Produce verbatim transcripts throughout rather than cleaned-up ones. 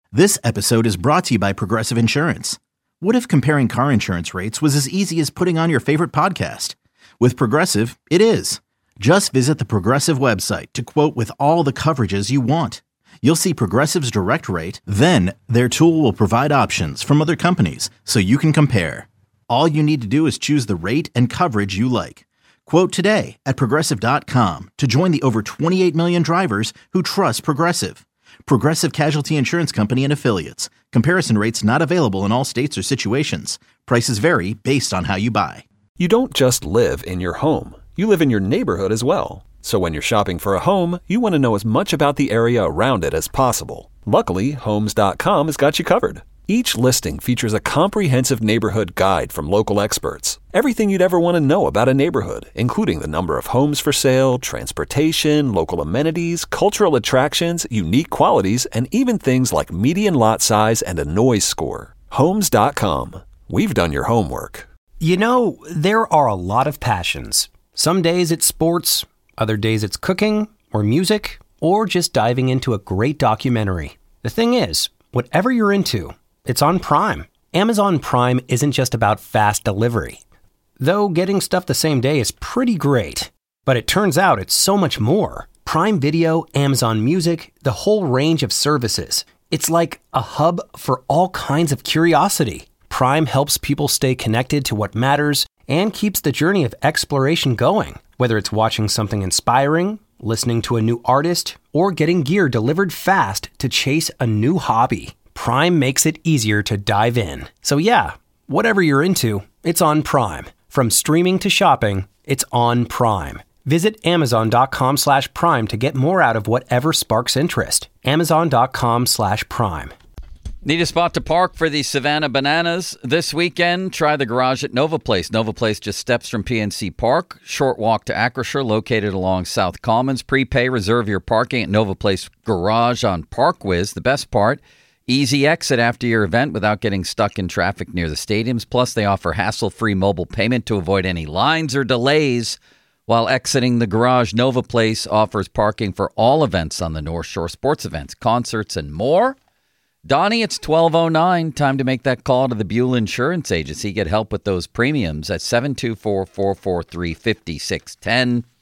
This episode is brought to you by Progressive Insurance. What if comparing car insurance rates was as easy as putting on your favorite podcast? With Progressive, it is. Just visit the Progressive website to quote with all the coverages you want. You'll see Progressive's direct rate, then their tool will provide options from other companies so you can compare. All you need to do is choose the rate and coverage you like. Quote today at progressive dot com to join the over twenty-eight million drivers who trust Progressive. Progressive Casualty Insurance Company and Affiliates. Comparison rates not available in all states or situations. Prices vary based on how you buy. You don't just live in your home. You live in your neighborhood as well. So when you're shopping for a home, you want to know as much about the area around it as possible. Luckily, Homes dot com has got you covered. Each listing features a comprehensive neighborhood guide from local experts. Everything you'd ever want to know about a neighborhood, including the number of homes for sale, transportation, local amenities, cultural attractions, unique qualities, and even things like median lot size and a noise score. Homes dot com. We've done your homework. You know, there are a lot of passions. Some days it's sports, other days it's cooking, or music, or just diving into a great documentary. The thing is, whatever you're into, it's on Prime. Amazon Prime isn't just about fast delivery. Though getting stuff the same day is pretty great. But it turns out it's so much more. Prime Video, Amazon Music, the whole range of services. It's like a hub for all kinds of curiosity. Prime helps people stay connected to what matters and keeps the journey of exploration going. Whether it's watching something inspiring, listening to a new artist, or getting gear delivered fast to chase a new hobby. Prime makes it easier to dive in. So yeah, whatever you're into, it's on Prime. From streaming to shopping, it's on Prime. Visit amazon dot com slash prime to get more out of whatever sparks interest. amazon dot com slash prime. Need a spot to park for the Savannah Bananas this weekend? Try the garage at Nova Place. Nova Place just steps from P N C Park. Short walk to Acrisure, located along South Commons. Prepay, reserve your parking at Nova Place Garage on ParkWiz. The best part, easy exit after your event without getting stuck in traffic near the stadiums. Plus, they offer hassle-free mobile payment to avoid any lines or delays while exiting the garage. Nova Place offers parking for all events on the North Shore, sports events, concerts, and more. Donnie, it's twelve oh nine. Time to make that call to the Buell Insurance Agency. Get help with those premiums at seven two four, four four three, five six one zero.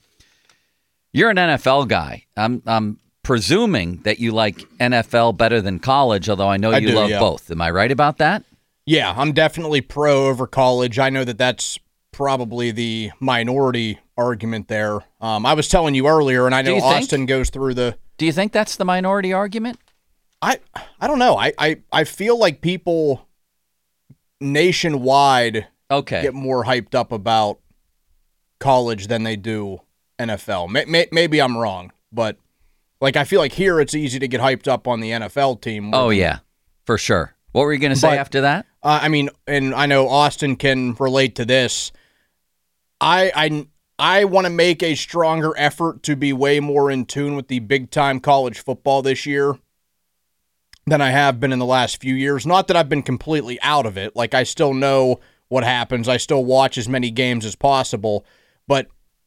You're an N F L guy. I'm I'm presuming that you like N F L better than college, although I know I you do, love yeah. both. Am I right about that? Yeah, I'm definitely pro over college. I know that that's probably the minority argument there. Um, I was telling you earlier, and I know Austin goes through the... Do you think that's the minority argument? I I don't know. I, I, I feel like people nationwide okay. get more hyped up about college than they do N F L. May, may, maybe I'm wrong, but like I feel like here it's easy to get hyped up on the N F L team. Oh, yeah, for sure. What were you going to say but, after that? Uh, I mean, and I know Austin can relate to this. I I, I want to make a stronger effort to be way more in tune with the big-time college football this year than I have been in the last few years. Not that I've been completely out of it. Like, I still know what happens. I still watch as many games as possible. But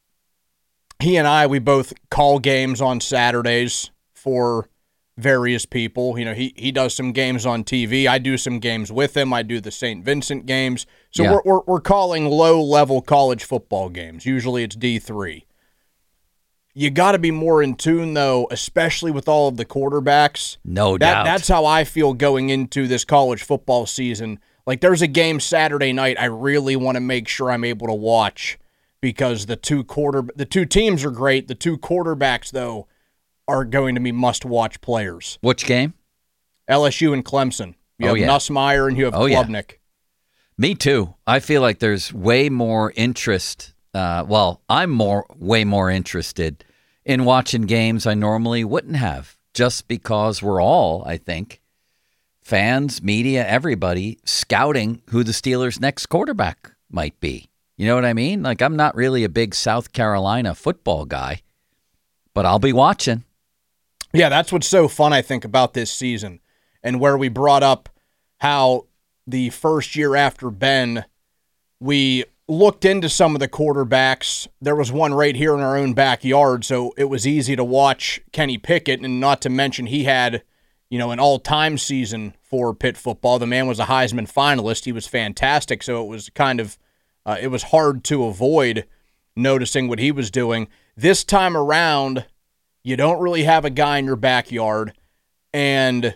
he and I, we both call games on Saturdays for various people. You know, he he does some games on T V. I do some games with him. I do the Saint Vincent games. So yeah. we're, we're we're calling low-level college football games. Usually it's D three. You got to be more in tune, though, especially with all of the quarterbacks. No that, doubt. That's how I feel going into this college football season. Like, there's a game Saturday night I really want to make sure I'm able to watch because the two quarter the two teams are great. The two quarterbacks, though, are going to be must-watch players. Which game? L S U and Clemson. You oh, have yeah. Nussmeier and you have oh, Klubnik. Yeah. Me too. I feel like there's way more interest. Uh, well, I'm more, way more interested in watching games I normally wouldn't have, just because we're all, I think, fans, media, everybody scouting who the Steelers' next quarterback might be. You know what I mean? Like, I'm not really a big South Carolina football guy, but I'll be watching. Yeah, that's what's so fun, I think, about this season, and where we brought up how the first year after Ben, we looked into some of the quarterbacks. There was one right here in our own backyard, so it was easy to watch Kenny Pickett, and not to mention he had you know, an all-time season for Pitt football. The man was a Heisman finalist. He was fantastic, so it was kind of uh, it was hard to avoid noticing what he was doing. This time around, you don't really have a guy in your backyard, and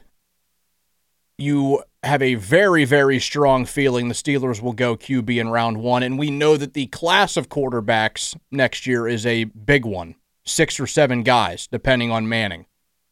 you have a very, very strong feeling the Steelers will go Q B in round one, and we know that the class of quarterbacks next year is a big one. Six or seven guys, depending on Manning.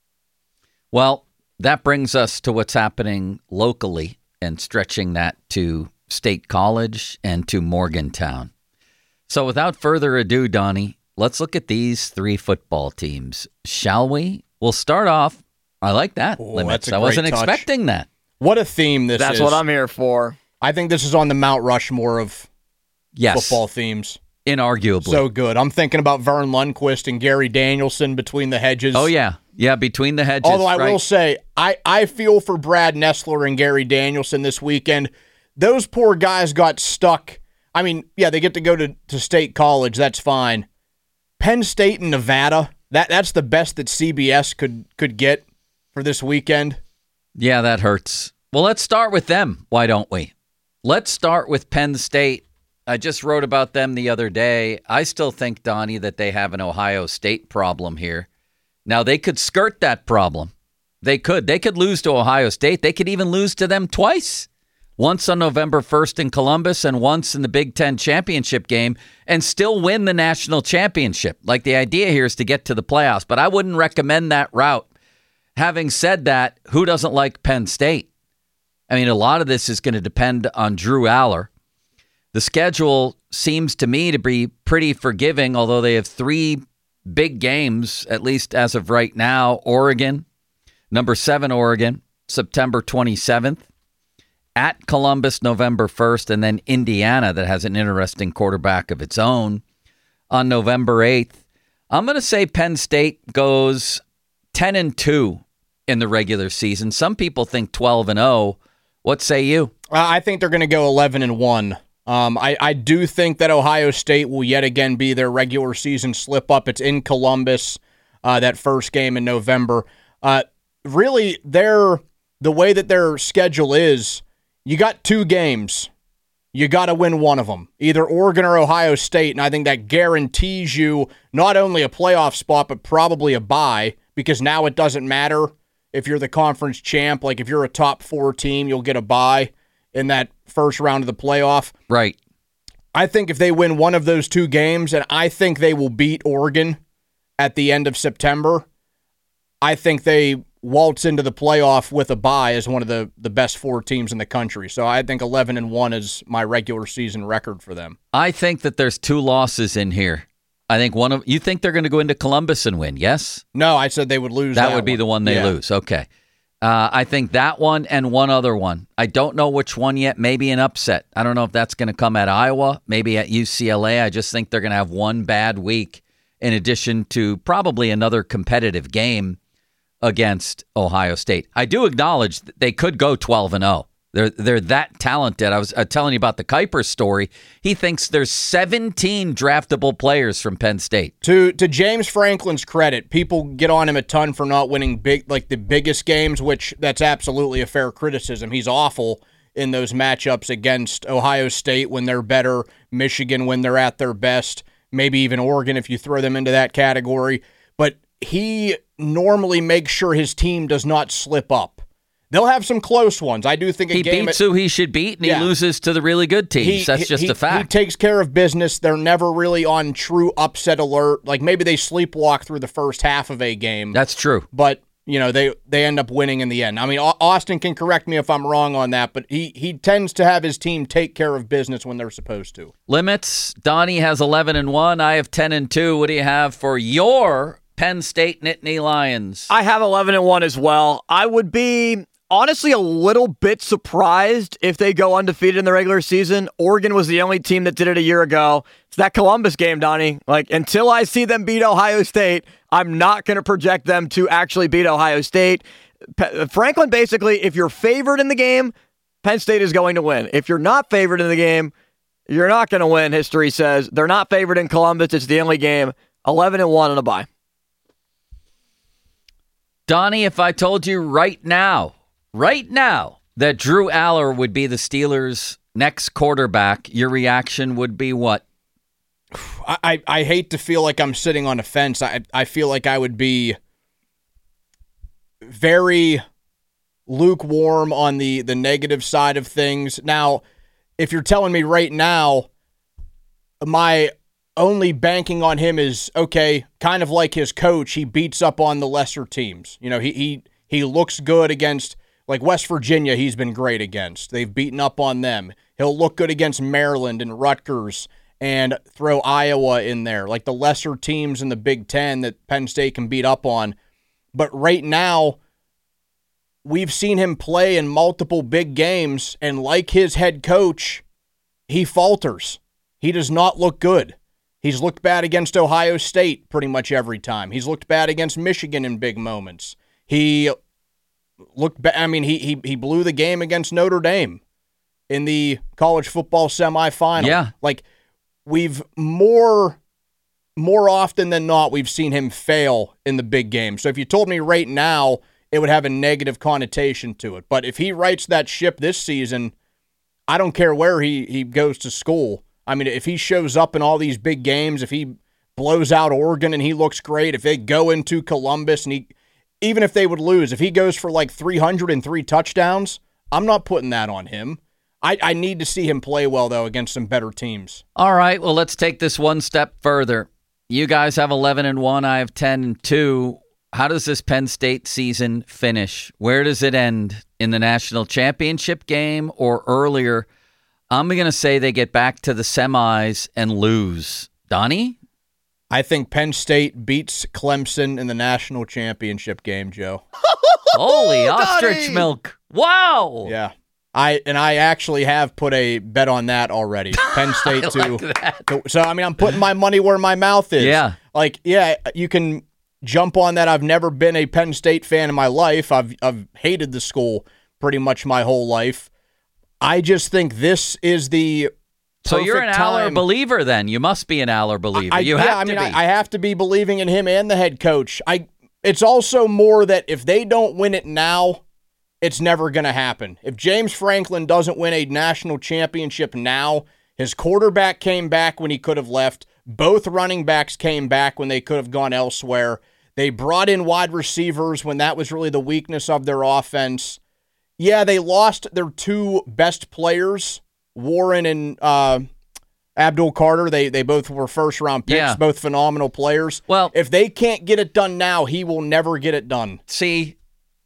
Well, that brings us to what's happening locally and stretching that to State College and to Morgantown. So without further ado, Donnie, let's look at these three football teams, shall we? We'll start off. I like that, Oh, Limits. that's a I wasn't great touch. expecting that. What a theme this That's is. what I'm here for. I think this is on the Mount Rushmore of Yes, football themes. inarguably. So good. I'm thinking about Vern Lundquist and Gary Danielson between the hedges. oh, yeah. Yeah, between the hedges. Although I right? will say, I, I feel for Brad Nessler and Gary Danielson this weekend. Those poor guys got stuck. I mean, yeah, they get to go to, to State College. That's fine. Penn State and Nevada, that that's the best that C B S could could get for this weekend. Yeah, that hurts. Well, let's start with them. Why don't we? Let's start with Penn State. I just wrote about them the other day. I still think, Donnie, that they have an Ohio State problem here. Now, they could skirt that problem. They could. They could lose to Ohio State. They could even lose to them twice. Once on November first in Columbus and once in the Big Ten championship game and still win the national championship. Like, the idea here is to get to the playoffs, but I wouldn't recommend that route. Having said that, who doesn't like Penn State? I mean, a lot of this is going to depend on Drew Aller. The schedule seems to me to be pretty forgiving, although they have three big games, at least as of right now. Oregon, number seven Oregon, September twenty-seventh. At Columbus, November first, and then Indiana, that has an interesting quarterback of its own, on November eighth. I'm going to say Penn State goes ten and two in the regular season. Some people think twelve and oh. What say you? Uh, I think they're going to go eleven and one. Um, I, I do think that Ohio State will yet again be their regular season slip up. It's in Columbus, uh, that first game in November. Uh, really, their the way that their schedule is, you got two games. You got to win one of them, either Oregon or Ohio State, and I think that guarantees you not only a playoff spot, but probably a bye, because now it doesn't matter if you're the conference champ. Like, if you're a top four team, you'll get a bye in that first round of the playoff. Right. I think if they win one of those two games, and I think they will beat Oregon at the end of September, I think they waltz into the playoff with a bye as one of the, the best four teams in the country. So I think eleven and one is my regular season record for them. I think that there's two losses in here. I think one of you think they're going to go into Columbus and win, yes? No, I said they would lose. That, That would be one. the one they Yeah. lose. Okay. Uh, I think that one and one other one. I don't know which one yet. Maybe an upset. I don't know if that's going to come at Iowa, maybe at U C L A. I just think they're going to have one bad week in addition to probably another competitive game against Ohio State. I do acknowledge that they could go twelve and oh. They're they're that talented. I was uh, telling you about the Kuiper story. He thinks there's seventeen draftable players from Penn State. To to James Franklin's credit, people get on him a ton for not winning big like the biggest games, which that's absolutely a fair criticism. He's awful in those matchups against Ohio State when they're better, Michigan when they're at their best, maybe even Oregon if you throw them into that category. But he normally makes sure his team does not slip up. They'll have some close ones. I do think a He game beats who he should beat, and Yeah. he loses to the really good teams. He- That's just he- a fact. He takes care of business. They're never really on true upset alert. Like, maybe they sleepwalk through the first half of a game. That's true. But, you know, they, they end up winning in the end. I mean, Au- Austin can correct me if I'm wrong on that, but he, he tends to have his team take care of business when they're supposed to. Limits. Donnie has eleven and one. I have ten and two. What do you have for your Penn State Nittany Lions? I have eleven and one as well. I would be honestly a little bit surprised if they go undefeated in the regular season. Oregon was the only team that did it a year ago. It's that Columbus game, Donnie. Like, until I see them beat Ohio State, I'm not going to project them to actually beat Ohio State. Pe- Franklin, basically, if you're favored in the game, Penn State is going to win. If you're not favored in the game, you're not going to win, history says. They're not favored in Columbus. It's the only game. eleven and one on a bye. Donnie, if I told you right now, right now, that Drew Aller would be the Steelers' next quarterback, your reaction would be what? I, I, I hate to feel like I'm sitting on a fence. I, I feel like I would be very lukewarm on the, the negative side of things. Now, if you're telling me right now, my only banking on him is, okay, kind of like his coach, he beats up on the lesser teams. You know, he he he looks good against, like West Virginia, he's been great against. They've beaten up on them. He'll look good against Maryland and Rutgers and throw Iowa in there, like the lesser teams in the Big Ten that Penn State can beat up on. But right now, we've seen him play in multiple big games, and like his head coach, he falters. He does not look good. He's looked bad against Ohio State pretty much every time. He's looked bad against Michigan in big moments. He looked bad. I mean, he he he blew the game against Notre Dame in the college football semifinal. Yeah. Like, we've more more often than not, we've seen him fail in the big game. So if you told me right now, it would have a negative connotation to it. But if he rights that ship this season, I don't care where he, he goes to school. I mean, if he shows up in all these big games, if he blows out Oregon and he looks great, if they go into Columbus and he, even if they would lose, if he goes for like three hundred three touchdowns, I'm not putting that on him. I, I need to see him play well, though, against some better teams. All right, well, let's take this one step further. You guys have eleven and one, I have ten and two. How does this Penn State season finish? Where does it end? In the national championship game or earlier? I'm going to say they get back to the semis and lose. Donnie? I think Penn State beats Clemson in the national championship game, Joe. Holy ostrich milk. Wow. Yeah. I and I actually have put a bet on that already. Penn State to, like to so I mean I'm putting my money where my mouth is. Yeah. Like, yeah, you can jump on that. I've never been a Penn State fan in my life. I've I've hated the school pretty much my whole life. I just think this is the So you're an Aller time. believer then. You must be an Aller believer. I, you yeah, have I to mean, be. I, I have to be believing in him and the head coach. I. It's also more that if they don't win it now, it's never going to happen. If James Franklin doesn't win a national championship now, his quarterback came back when he could have left. Both running backs came back when they could have gone elsewhere. They brought in wide receivers when that was really the weakness of their offense. Yeah, they lost their two best players, Warren and uh, Abdul Carter. They they both were first-round picks, Yeah. both phenomenal players. Well- if they can't get it done now, he will never get it done. See,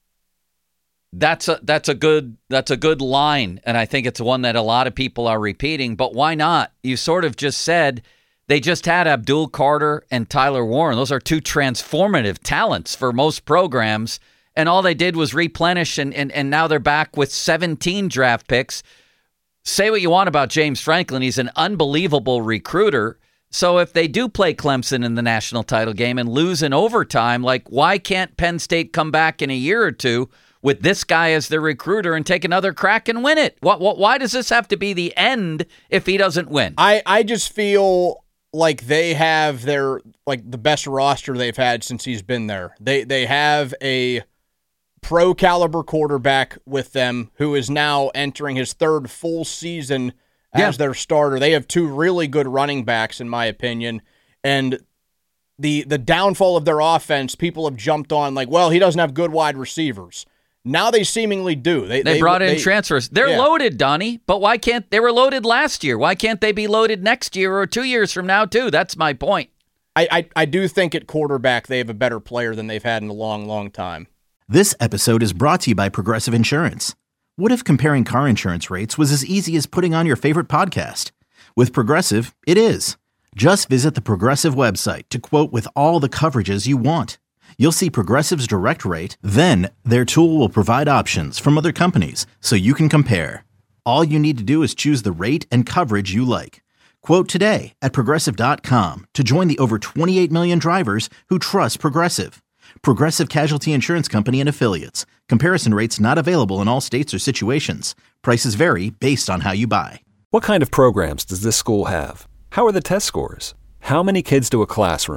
that's a that's a good that's a good line, and I think it's one that a lot of people are repeating. But why not? You sort of just said they just had Abdul Carter and Tyler Warren. Those are two transformative talents for most programs, and all they did was replenish, and and, and now they're back with seventeen draft picks. Say what you want about James Franklin, he's an unbelievable recruiter. So if they do play Clemson in the national title game and lose in overtime, like, why can't Penn State come back in a year or two with this guy as their recruiter and take another crack and win it? What, what, why does this have to be the end if he doesn't win? I, I just feel like they have their like the best roster they've had since he's been there. They they have a pro caliber quarterback with them who is now entering his third full season as Yeah. their starter. They have two really good running backs, in my opinion. And the the downfall of their offense, people have jumped on like, well, he doesn't have good wide receivers. Now they seemingly do. They, They, they brought in they- transfers. They're yeah. loaded, Donnie, but why can't they were loaded last year? Why can't they be loaded next year or two years from now, too? That's my point. I, I, I do think at quarterback they have a better player than they've had in a long, long time. This episode is brought to you by Progressive Insurance. What if comparing car insurance rates was as easy as putting on your favorite podcast? With Progressive, it is. Just visit the Progressive website to quote with all the coverages you want. You'll see Progressive's direct rate, then their tool will provide options from other companies so you can compare. All you need to do is choose the rate and coverage you like. Quote today at Progressive dot com to join the over twenty-eight million drivers who trust Progressive. Progressive Casualty Insurance Company and Affiliates. Comparison rates not available in all states or situations. Prices vary based on how you buy. What kind of programs does this school have? How are the test scores? How many kids to a classroom?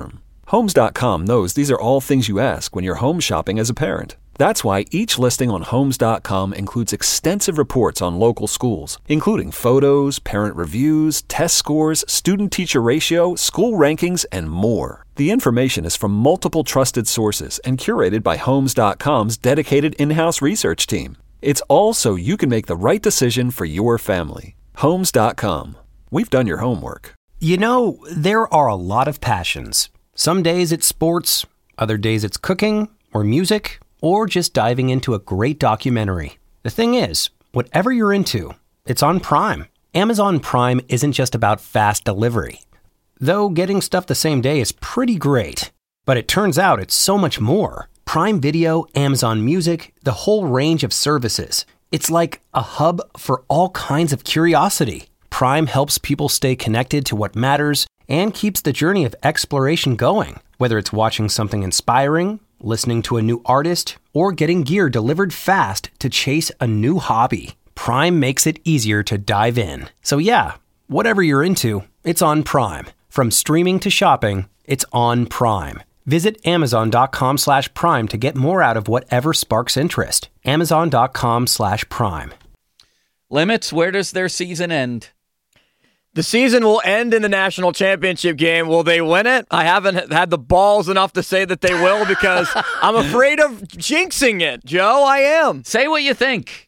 Homes dot com knows these are all things you ask when you're home shopping as a parent. That's why each listing on Homes dot com includes extensive reports on local schools, including photos, parent reviews, test scores, student-teacher ratio, school rankings, and more. The information is from multiple trusted sources and curated by Homes dot com's dedicated in-house research team. It's all so you can make the right decision for your family. Homes dot com. We've done your homework. You know, there are a lot of passions. Some days it's sports, other days it's cooking or music, or just diving into a great documentary. The thing is, whatever you're into, it's on Prime. Amazon Prime isn't just about fast delivery. Though getting stuff the same day is pretty great. But it turns out it's so much more. Prime Video, Amazon Music, the whole range of services. It's like a hub for all kinds of curiosity. Prime helps people stay connected to what matters and keeps the journey of exploration going. Whether it's watching something inspiring, listening to a new artist, or getting gear delivered fast to chase a new hobby, Prime makes it easier to dive in. So yeah, whatever you're into, it's on Prime. From streaming to shopping, it's on Prime. Visit amazon.com slash prime to get more out of whatever sparks interest. Amazon.com slash prime. Limits, where does their season end? The season will end in the national championship game. Will they win it? I haven't had the balls enough to say that they will because I'm afraid of jinxing it, Joe. I am. Say what you think.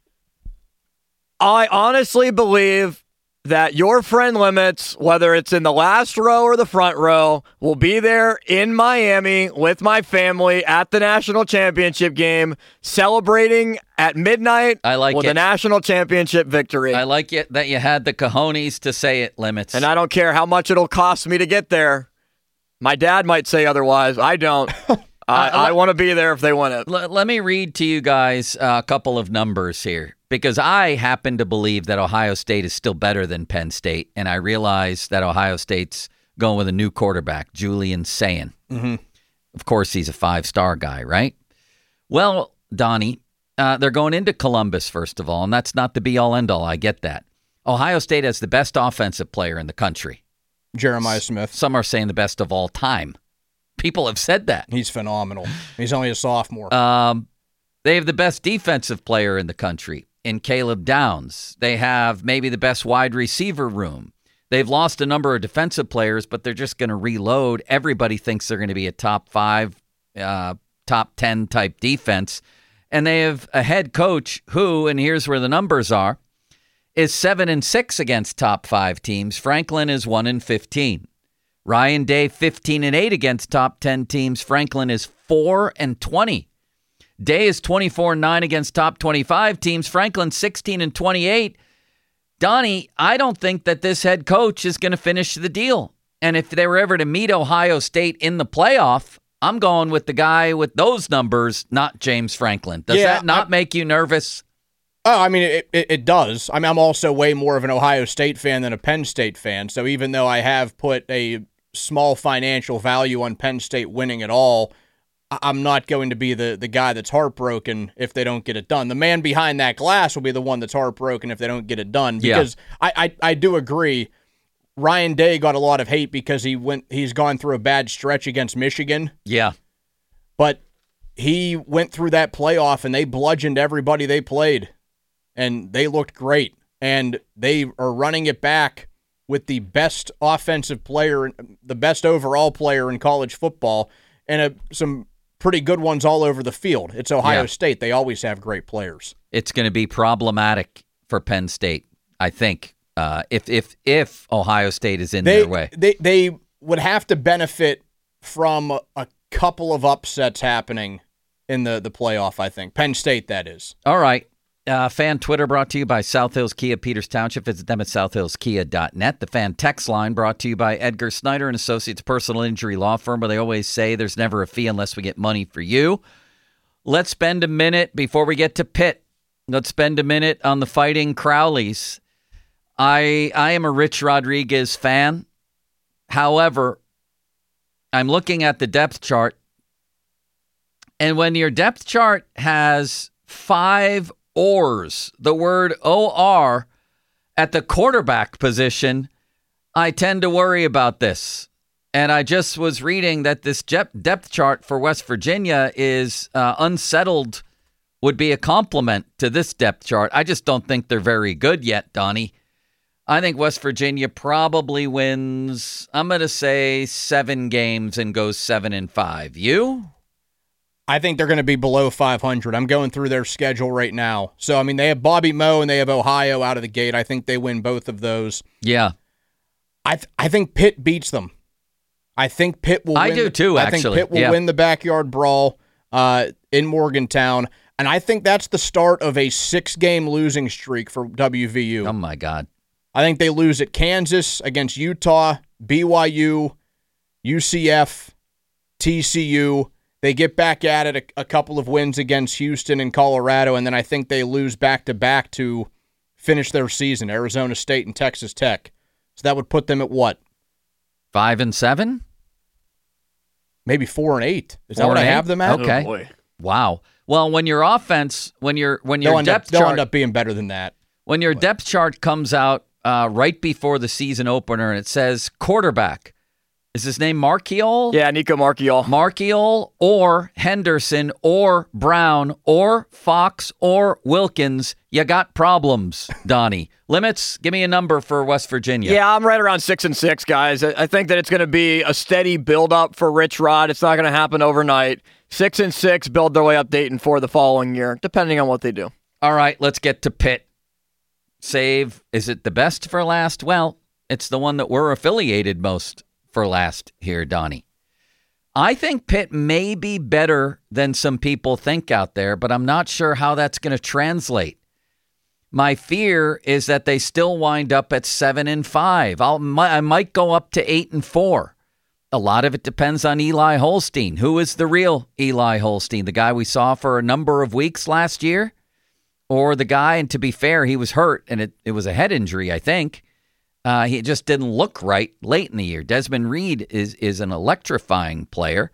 I honestly believe that your friend Limits, whether it's in the last row or the front row, will be there in Miami with my family at the national championship game, celebrating at midnight I like with it. a national championship victory. I like it that you had the cojones to say it, Limits. And I don't care how much it'll cost me to get there. My dad might say otherwise. I don't. I, Uh, I want to be there if they win it. L- let me read to you guys uh, a couple of numbers here, because I happen to believe that Ohio State is still better than Penn State, and I realize that Ohio State's going with a new quarterback, Julian Sayin. Mm-hmm. Of course, he's a five-star guy, right? Well, Donnie, uh, they're going into Columbus, first of all, and that's not the be-all, end-all. I get that. Ohio State has the best offensive player in the country. Jeremiah Smith. Some are saying the best of all time. People have said that. He's phenomenal. He's only a sophomore. Um, they have the best defensive player in the country in Caleb Downs. They have maybe the best wide receiver room. They've lost a number of defensive players, but they're just going to reload. Everybody thinks they're going to be a top five, uh, top ten type defense. And they have a head coach who, and here's where the numbers are, is seven and six against top five teams. Franklin is one and fifteen. Ryan Day, fifteen and eight against top ten teams. Franklin is four and twenty. Day is twenty-four and nine against top twenty-five teams. Franklin, sixteen and twenty-eight. Donnie, I don't think that this head coach is going to finish the deal. And if they were ever to meet Ohio State in the playoff, I'm going with the guy with those numbers, not James Franklin. Does Yeah, that not I- make you nervous? Oh, I mean, it, it, it does. I mean, I'm also way more of an Ohio State fan than a Penn State fan. So even though I have put a small financial value on Penn State winning it all, I- I'm not going to be the, the guy that's heartbroken if they don't get it done. The man behind that glass will be the one that's heartbroken if they don't get it done. Because yeah. I, I, I do agree. Ryan Day got a lot of hate because he went he's gone through a bad stretch against Michigan. Yeah. But he went through that playoff and they bludgeoned everybody they played. And they looked great. And they are running it back with the best offensive player, the best overall player in college football, and a, some pretty good ones all over the field. It's Ohio Yeah. State. They always have great players. It's going to be problematic for Penn State, I think, uh, if if if Ohio State is in They, their way. they they would have to benefit from a, a couple of upsets happening in the, the playoff, I think. Penn State, that is. All right. Uh, fan Twitter brought to you by South Hills Kia, Peters Township. Visit them at south hills kia dot net. The fan text line brought to you by Edgar Snyder and Associates Personal Injury Law Firm, where they always say there's never a fee unless we get money for you. Let's spend a minute before we get to Pitt. Let's spend a minute on the Fighting Crowleys. I I am a Rich Rodriguez fan. However, I'm looking at the depth chart, and when your depth chart has five Ors, the word O R, at the quarterback position, I tend to worry about this. And I just was reading that this depth chart for West Virginia is uh, unsettled would be a compliment to this depth chart. I just don't think they're very good yet, Donnie. I think West Virginia probably wins, I'm going to say seven games and goes seven and five. You? I think they're going to be below five hundred. I'm going through their schedule right now. So, I mean, they have Bobby Moe and they have Ohio out of the gate. I think they win both of those. Yeah. I th- I think Pitt beats them. I think Pitt will win. I do too, I actually. think Pitt will yeah. win the backyard brawl uh, in Morgantown. And I think that's the start of a six-game losing streak for W V U. Oh, my God. I think they lose at Kansas, against Utah, B Y U, U C F, T C U. They get back at it, a, a couple of wins against Houston and Colorado, and then I think they lose back-to-back to finish their season, Arizona State and Texas Tech. So that would put them at what? Five and seven? Maybe four and eight. Is Four that what I and eight? have them at? Okay. Oh, boy. Wow. Well, when your offense, when your when your They'll, end up, depth they'll chart, end up being better than that. when your depth chart comes out uh, right before the season opener and it says quarterback, is his name Marchiol? Yeah, Nico Marchiol. Marchiol or Henderson or Brown or Fox or Wilkins, you got problems, Donnie. Limits, give me a number for West Virginia. Yeah, I'm right around six and six, guys. I I think that it's going to be a steady build-up for Rich Rod. It's not going to happen overnight. Six and six, build their way up to eight and four the following year, depending on what they do. All right, let's get to Pitt. Save, is it the best for last? Well, it's the one that we're affiliated most for last here, Donnie. I think Pitt may be better than some people think out there, but I'm not sure how that's going to translate. My fear is that they still wind up at seven and five. I'll, I might go up to eight and four. A lot of it depends on Eli Holstein. Who is the real Eli Holstein? The guy we saw for a number of weeks last year? Or the guy, and to be fair, he was hurt, and it, it was a head injury, I think. Uh, he just didn't look right late in the year. Desmond Reed is is an electrifying player.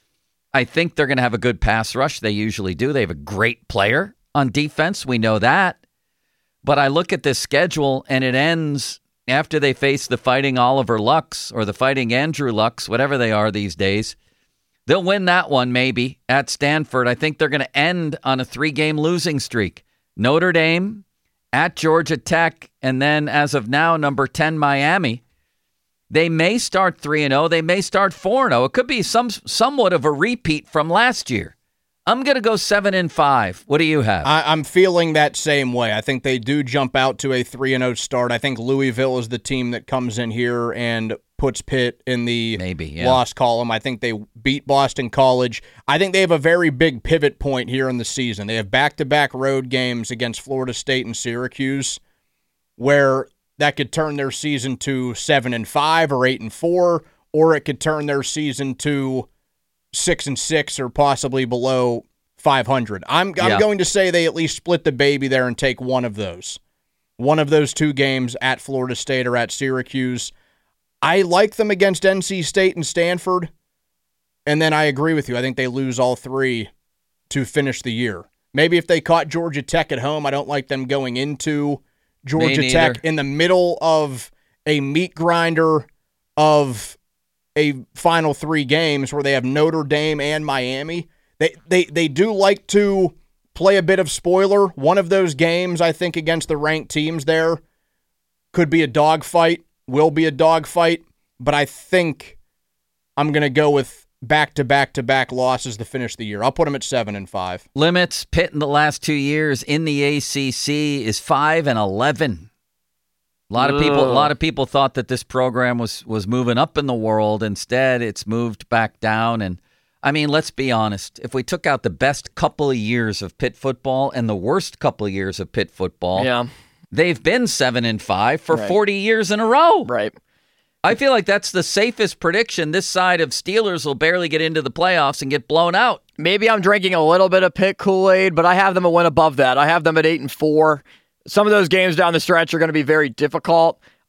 I think they're going to have a good pass rush. They usually do. They have a great player on defense. We know that. But I look at this schedule, and it ends after they face the Fighting Oliver Lux or the Fighting Andrew Lux, whatever they are these days. They'll win that one maybe at Stanford. I think they're going to end on a three-game losing streak. Notre Dame, at Georgia Tech, and then as of now, number ten, Miami. They may start three and oh. They may start four and oh. It could be some somewhat of a repeat from last year. I'm going to go seven and five. What do you have? I, I'm feeling that same way. I think they do jump out to a three and oh start. I think Louisville is the team that comes in here and puts Pitt in the Maybe, yeah. loss column. I think they beat Boston College. I think they have a very big pivot point here in the season. They have back-to-back road games against Florida State and Syracuse, where that could turn their season to seven and five or eight and four, or it could turn their season to six and six or possibly below five hundred. I'm I'm Yeah. going to say they at least split the baby there and take one of those. One of those two games at Florida State or at Syracuse. I like them against N C State and Stanford, and then I agree with you. I think they lose all three to finish the year. Maybe if they caught Georgia Tech at home, I don't like them going into Georgia Me Tech neither. in the middle of a meat grinder of a final three games where they have Notre Dame and Miami. They they they do like to play a bit of spoiler. One of those games, I think, against the ranked teams there could be a dogfight, will be a dogfight, but I think I'm going to go with back-to-back-to-back losses to finish the year. I'll put them at seven and five. Limits, Pitt in the last two years in the A C C is five and eleven. A lot of people, a lot of people thought that this program was was moving up in the world. Instead, it's moved back down. And I mean, let's be honest. If we took out the best couple of years of Pitt football and the worst couple of years of Pitt football, Yeah, they've been seven and five for Right. forty years in a row. right. I feel like that's the safest prediction. This side of Steelers will barely get into the playoffs and get blown out. Maybe I'm drinking a little bit of Pitt Kool-Aid, but I have them a win above that. I have them at eight and four. Some of those games down the stretch are going to be very difficult.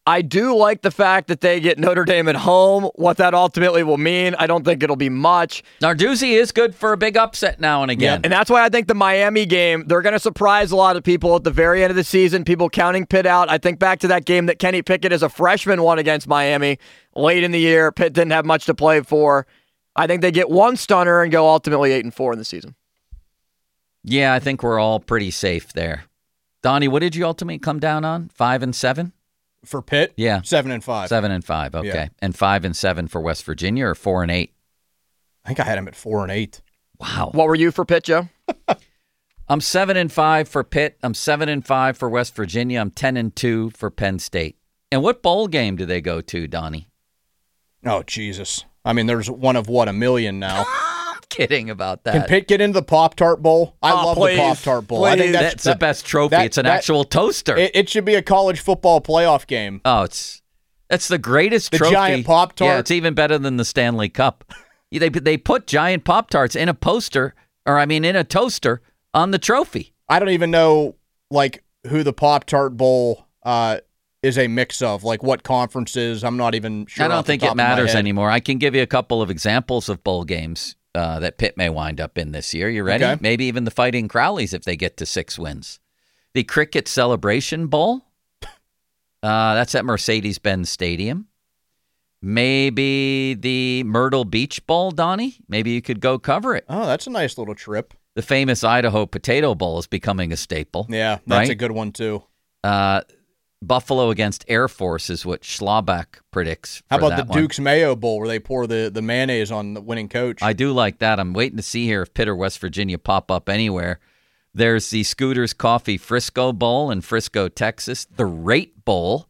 I do like the fact that they get Notre Dame at home. What that ultimately will mean, I don't think it'll be much. Narduzzi is good for a big upset now and again. Yep. And that's why I think the Miami game, they're going to surprise a lot of people at the very end of the season, people counting Pitt out. I think back to that game that Kenny Pickett as a freshman won against Miami late in the year. Pitt didn't have much to play for. I think they get one stunner and go ultimately eight and four in the season. Yeah, I think we're all pretty safe there. Donnie, what did you ultimately come down on? Five and seven? For Pitt? Yeah. Seven and five. Seven and five, okay. Yeah. And five and seven for West Virginia, or four and eight? I think I had him at four and eight. Wow. What were you for Pitt, Joe? I'm seven and five for Pitt. I'm seven and five for West Virginia. I'm ten and two for Penn State. And what bowl game do they go to, Donnie? Oh, Jesus. I mean, there's one of, what, a million now. I'm kidding about that. Can Pitt get into the Pop-Tart Bowl? I Oh, love please. the Pop-Tart Bowl. I Please. think that's, That's the best trophy. that- it's an that- actual toaster. It, it should be a college football playoff game. oh, it's that's the greatest The trophy. giant Pop-Tart? Yeah, it's even better than the Stanley Cup. they they put giant Pop-Tarts in a poster, or I mean in a toaster, on the trophy. I don't even know, like, who the Pop-Tart Bowl uh, is a mix of, like what conferences. I'm not even sure. I don't off the think top it of my matters head. anymore. I can give you a couple of examples of bowl games uh, that Pitt may wind up in this year. You ready? Okay. Maybe even the Fighting Crowleys if they get to six wins. The Cricket Celebration Bowl. Uh, that's at Mercedes-Benz Stadium. Maybe the Myrtle Beach Bowl, Donnie. Maybe you could go cover it. Oh, that's a nice little trip. The famous Idaho Potato Bowl is becoming a staple. Yeah, that's Right? a good one, too. Uh, Buffalo against Air Force is what Schlabach predicts. How for about that the one. Duke's Mayo Bowl where they pour the, the mayonnaise on the winning coach? I do like that. I'm waiting to see here if Pitt or West Virginia pop up anywhere. There's the Scooters Coffee Frisco Bowl in Frisco, Texas. The Rate Bowl.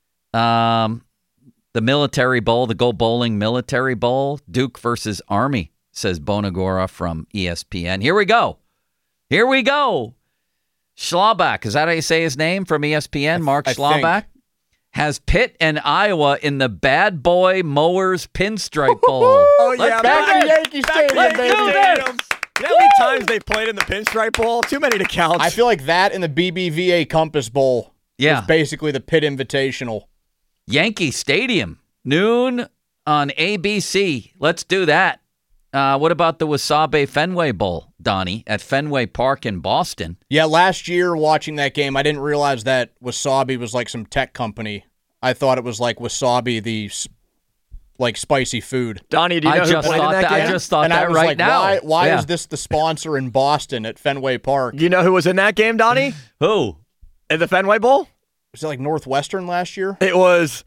Um, the Military Bowl, the Go Bowling Military Bowl. Duke versus Army, says Bonagora from E S P N. Here we go. Here we go. Schlabach, is that how you say his name from E S P N? Mark I Schlabach think. has Pitt and Iowa in the Bad Boy Mowers Pinstripe Bowl. Oh, Let's yeah, do back this. in Yankee Stadium, Let's baby. do this. You know how many times they played in the Pinstripe Bowl? Too many to count. I feel like that and the B B V A Compass Bowl Yeah. is basically the Pitt Invitational. Yankee Stadium, noon on A B C. Let's do that. Uh, what about the Wasabe Fenway Bowl, Donnie, at Fenway Park in Boston? Yeah, last year watching that game, I didn't realize that Wasabi was like some tech company. I thought it was like Wasabi, the s- like spicy food. Donnie, do you I know who just played in thought that, that. I game? just thought and that I was right like, now. why, why Yeah. is this the sponsor in Boston at Fenway Park? You know who was in that game, Donnie? Who? In the Fenway Bowl? Was it like Northwestern last year? It was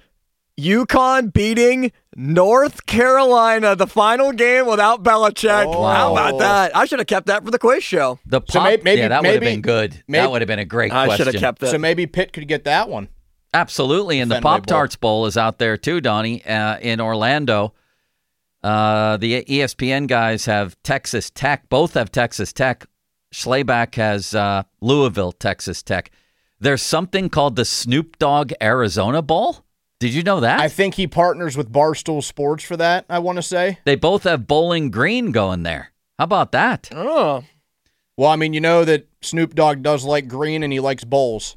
UConn beating North Carolina, the final game without Belichick. Oh. How about that? I should have kept that for the quiz show. The So pop, may- maybe- yeah, that would have maybe- been good. maybe- that would have been a great I should question. have kept that. So maybe Pitt could get that one. Absolutely, and the Fenway Bowl. Pop Tarts Bowl is out there too, Donnie, uh, in Orlando. Uh, the E S P N guys have Texas Tech. Both have Texas Tech. Schlabach has uh, Louisville, Texas Tech. There's something called the Snoop Dogg Arizona Bowl. Did you know that? I think he partners with Barstool Sports for that, I want to say. They both have Bowling Green going there. How about that? Oh. Well, I mean, you know that Snoop Dogg does like green and he likes bowls.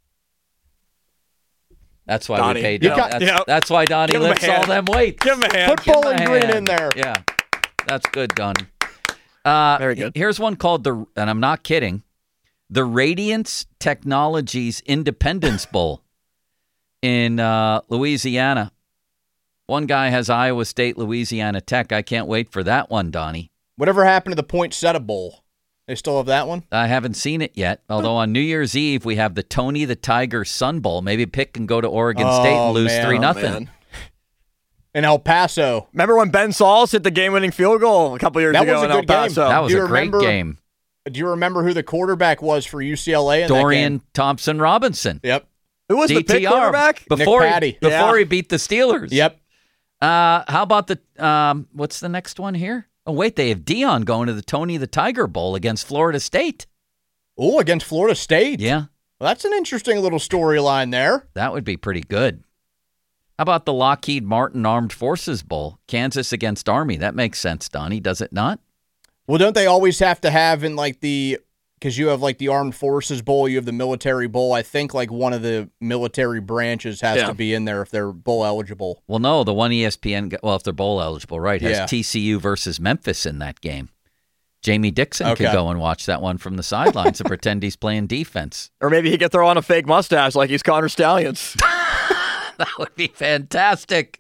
That's why Donnie. we paid. You Don- got- that's, yeah. that's why Donnie Give him a lifts all hand. them weights. Give him a hand. Put Give him Bowling a Green hand. in there. Yeah, that's good, Donnie. Uh, Very good. Here's one called the, and I'm not kidding, the Radiance Technologies Independence Bowl in uh, Louisiana. One guy has Iowa State, Louisiana Tech. I can't wait for that one, Donnie. Whatever happened to the Poinsettia Bowl? They still have that one? I haven't seen it yet. Although on New Year's Eve we have the Tony the Tiger Sun Bowl. Maybe Pitt can go to Oregon Oh, State and lose man. three Oh, nothing. man. In El Paso. Remember when Ben Sauls hit the game-winning field goal a couple years That ago was a in El good game. Paso? That was Do a you great remember- game. Do you remember who the quarterback was for U C L A in that Dorian game? Thompson Robinson. Yep. Who was the Pitt D T R quarterback? before Nick he, Patty. before Yeah. he beat the Steelers. Yep. Uh, how about the um? What's the next one here? Oh wait, they have Dion going to the Tony the Tiger Bowl against Florida State. Oh, against Florida State. Yeah, Well, that's an interesting little storyline there. that would be pretty good. How about the Lockheed Martin Armed Forces Bowl? Kansas against Army. That makes sense, Donnie, does it not? Well, don't they always have to have in like the because you have like the Armed Forces Bowl, you have the Military Bowl. I think like one of the military branches has Yeah. to be in there if they're bowl eligible. Well, no, the one E S P N, got- well, if they're bowl eligible, right, has Yeah. T C U versus Memphis in that game. Jamie Dixon Okay. could go and watch that one from the sidelines and pretend he's playing defense. Or maybe he could throw on a fake mustache like he's Connor Stallions. That would be fantastic.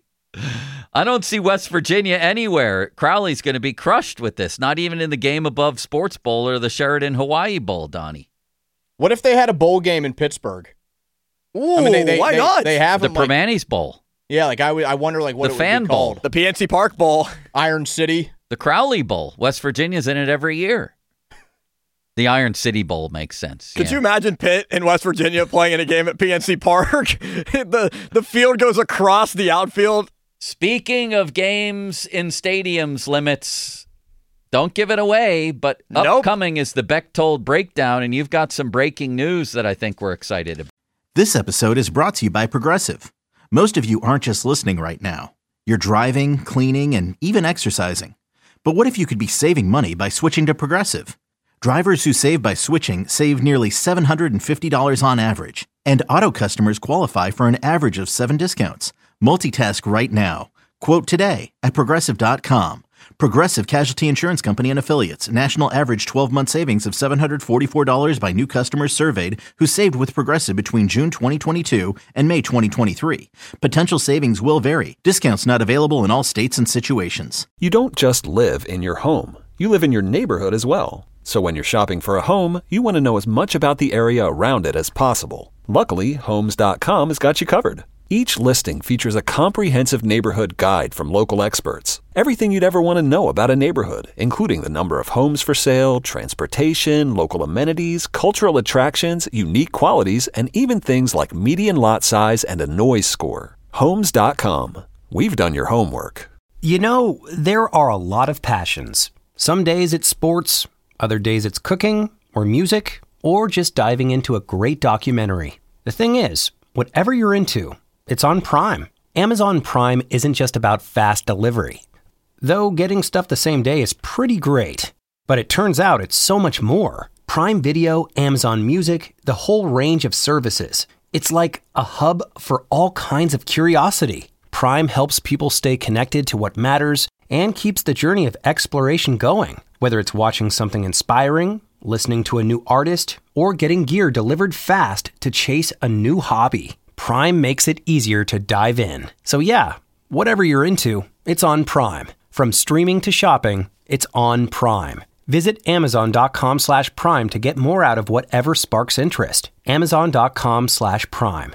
I don't see West Virginia anywhere. Crowley's going to be crushed with this. Not even in the Game Above Sports Bowl or the Sheridan Hawaii Bowl, Donnie. What if they had a bowl game in Pittsburgh? Ooh, I mean, they, they, why they, not? They have The them, like, Primanti's Bowl, yeah, like I, would- I wonder like what The it Fan would be Bowl. called. The P N C Park Bowl. Iron City. the Crowley Bowl. West Virginia's in it every year. The Iron City Bowl makes sense. Could yeah. you imagine Pitt in West Virginia playing in a game at P N C Park? the The field goes across the outfield. Speaking of games in stadiums limits, don't give it away, but Nope. upcoming is the Bechtold Breakdown, and you've got some breaking news that I think we're excited about. This episode is brought to you by Progressive. Most of you aren't just listening right now. You're driving, cleaning, and even exercising. But what if you could be saving money by switching to Progressive? Drivers who save by switching save nearly seven hundred fifty dollars on average. And auto customers qualify for an average of seven discounts. Multitask right now. Quote today at Progressive dot com. Progressive Casualty Insurance Company and Affiliates. National average twelve-month savings of seven hundred forty-four dollars by new customers surveyed who saved with Progressive between June twenty twenty-two and May twenty twenty-three. Potential savings will vary. Discounts not available in all states and situations. You don't just live in your home. You live in your neighborhood as well. So when you're shopping for a home, you want to know as much about the area around it as possible. Luckily, Homes dot com has got you covered. Each listing features a comprehensive neighborhood guide from local experts. Everything you'd ever want to know about a neighborhood, including the number of homes for sale, transportation, local amenities, cultural attractions, unique qualities, and even things like median lot size and a noise score. Homes dot com. We've done your homework. You know, there are a lot of passions. Some days it's sports, other days it's cooking, or music, or just diving into a great documentary. The thing is, whatever you're into, it's on Prime. Amazon Prime isn't just about fast delivery. Though getting stuff the same day is pretty great. But it turns out it's so much more. Prime Video, Amazon Music, the whole range of services. It's like a hub for all kinds of curiosity. Prime helps people stay connected to what matters and keeps the journey of exploration going. Whether it's watching something inspiring, listening to a new artist, or getting gear delivered fast to chase a new hobby, Prime makes it easier to dive in. So yeah, whatever you're into, it's on Prime. From streaming to shopping, it's on Prime. Visit Amazon.com slash Prime to get more out of whatever sparks interest. Amazon.com slash Prime.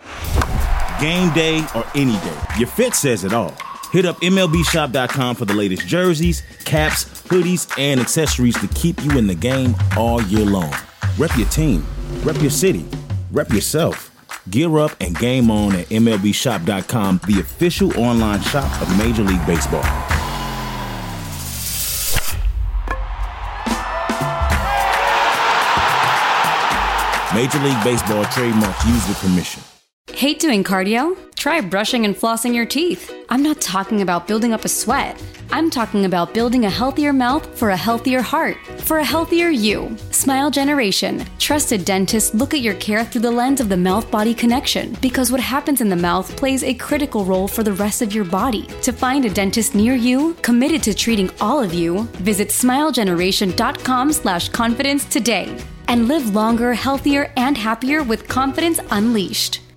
Game day or any day, your fit says it all. Hit up M L B Shop dot com for the latest jerseys, caps, hoodies, and accessories to keep you in the game all year long. Rep your team, rep your city, rep yourself. Gear up and game on at M L B Shop dot com, the official online shop of Major League Baseball. Major League Baseball trademark used with permission. Hate doing cardio? Try brushing and flossing your teeth. I'm not talking about building up a sweat. I'm talking about building a healthier mouth for a healthier heart, for a healthier you. Smile Generation. Trusted dentists look at your care through the lens of the mouth-body connection, because what happens in the mouth plays a critical role for the rest of your body. To find a dentist near you, committed to treating all of you, visit smile generation dot com slash confidence today. And live longer, healthier, and happier with confidence unleashed.